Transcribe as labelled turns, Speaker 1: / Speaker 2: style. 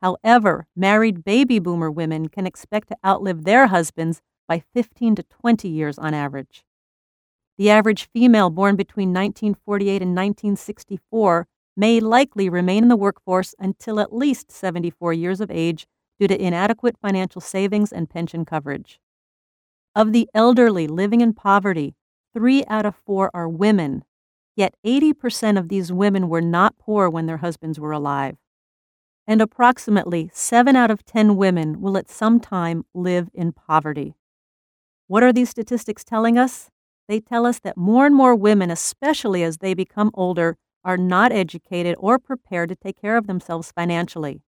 Speaker 1: However, married baby boomer women can expect to outlive their husbands by 15 to 20 years on average. The average female born between 1948 and 1964 may likely remain in the workforce until at least 74 years of age due to inadequate financial savings and pension coverage. Of the elderly living in poverty, 3 out of 4 are women, yet 80% of these women were not poor when their husbands were alive. And approximately 7 out of 10 women will at some time live in poverty. What are these statistics telling us? They tell us that more and more women, especially as they become older, are not educated or prepared to take care of themselves financially.